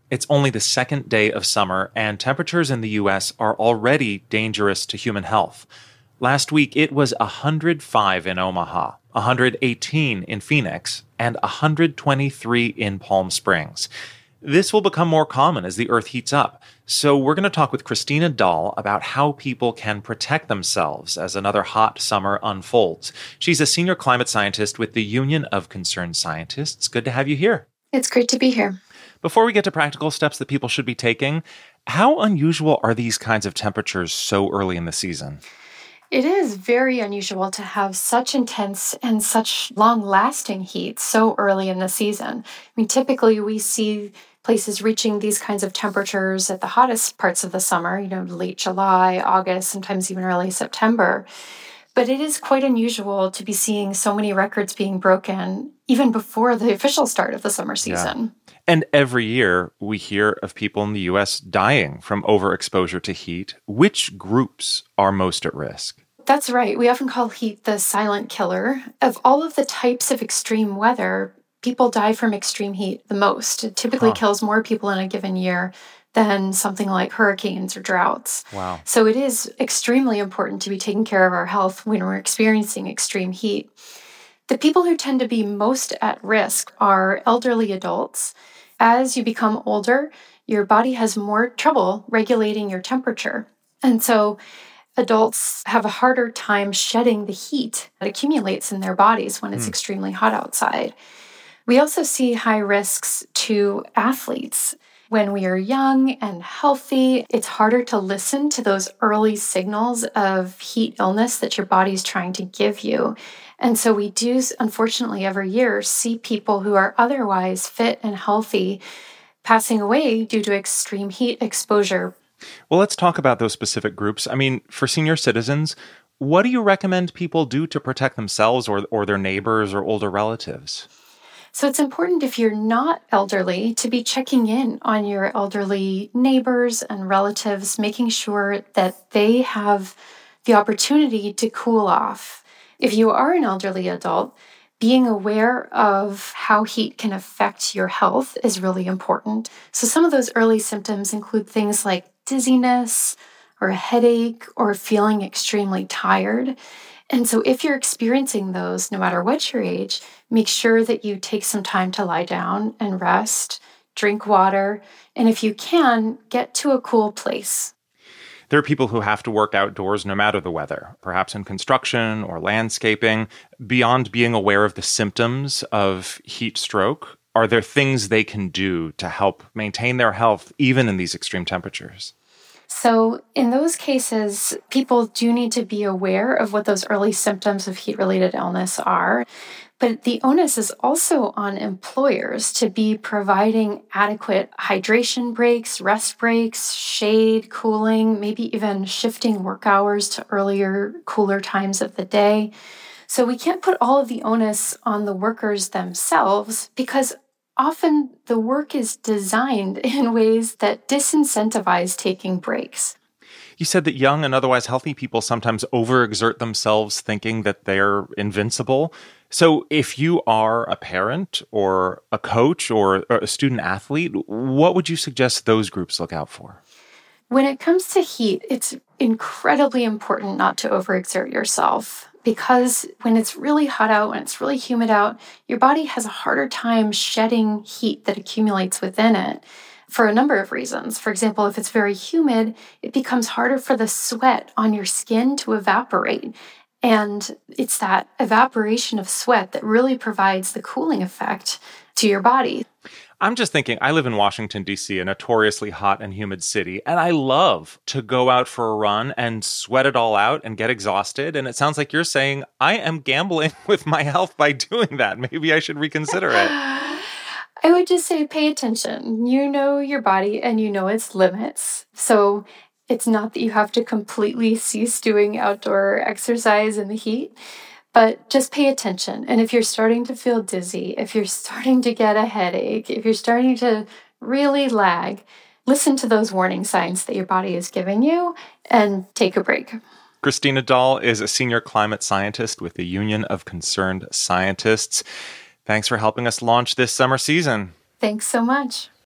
It's only the second day of summer, and temperatures in the U.S. are already dangerous to human health. Last week, it was 105 in Omaha, 118 in Phoenix, and 123 in Palm Springs. This will become more common as the Earth heats up. So we're going to talk with Christina Dahl about how people can protect themselves as another hot summer unfolds. She's a senior climate scientist with the Union of Concerned Scientists. Good to have you here. It's great to be here. Before we get to practical steps that people should be taking, how unusual are these kinds of temperatures so early in the season? It is very unusual to have such intense and such long-lasting heat so early in the season. I mean, typically we see places reaching these kinds of temperatures at the hottest parts of the summer, late July, August, sometimes even early September. But it is quite unusual to be seeing so many records being broken even before the official start of the summer season. Yeah. And every year we hear of people in the U.S. dying from overexposure to heat. Which groups are most at risk? That's right. We often call heat the silent killer. Of all of the types of extreme weather, people die from extreme heat the most. It typically kills more people in a given year than something like hurricanes or droughts. Wow. So it is extremely important to be taking care of our health when we're experiencing extreme heat. The people who tend to be most at risk are elderly adults. As you become older, your body has more trouble regulating your temperature. And so adults have a harder time shedding the heat that accumulates in their bodies when it's extremely hot outside. We also see high risks to athletes. When we are young and healthy, it's harder to listen to those early signals of heat illness that your body's trying to give you. And so we do, unfortunately, every year see people who are otherwise fit and healthy passing away due to extreme heat exposure. Well, let's talk about those specific groups. I mean, for senior citizens, what do you recommend people do to protect themselves or their neighbors or older relatives? So it's important, if you're not elderly, to be checking in on your elderly neighbors and relatives, making sure that they have the opportunity to cool off. If you are an elderly adult, being aware of how heat can affect your health is really important. So some of those early symptoms include things like dizziness or a headache or feeling extremely tired. And so if you're experiencing those, no matter what your age, make sure that you take some time to lie down and rest, drink water, and if you can, get to a cool place. There are people who have to work outdoors no matter the weather, perhaps in construction or landscaping. Beyond being aware of the symptoms of heat stroke, are there things they can do to help maintain their health even in these extreme temperatures? So in those cases, people do need to be aware of what those early symptoms of heat-related illness are. But the onus is also on employers to be providing adequate hydration breaks, rest breaks, shade, cooling, maybe even shifting work hours to earlier, cooler times of the day. So we can't put all of the onus on the workers themselves because often the work is designed in ways that disincentivize taking breaks. You said that young and otherwise healthy people sometimes overexert themselves thinking that they're invincible. So if you are a parent or a coach or a student athlete, what would you suggest those groups look out for? When it comes to heat, it's incredibly important not to overexert yourself because when it's really hot out, when it's really humid out, your body has a harder time shedding heat that accumulates within it for a number of reasons. For example, if it's very humid, it becomes harder for the sweat on your skin to evaporate. And it's that evaporation of sweat that really provides the cooling effect to your body. I'm just thinking, I live in Washington, D.C., a notoriously hot and humid city, and I love to go out for a run and sweat it all out and get exhausted. And it sounds like you're saying, I am gambling with my health by doing that. Maybe I should reconsider it. I would just say pay attention. You know your body and you know its limits. So it's not that you have to completely cease doing outdoor exercise in the heat, but just pay attention. And if you're starting to feel dizzy, if you're starting to get a headache, if you're starting to really lag, listen to those warning signs that your body is giving you and take a break. Christina Dahl is a senior climate scientist with the Union of Concerned Scientists. Thanks for helping us launch this summer season. Thanks so much.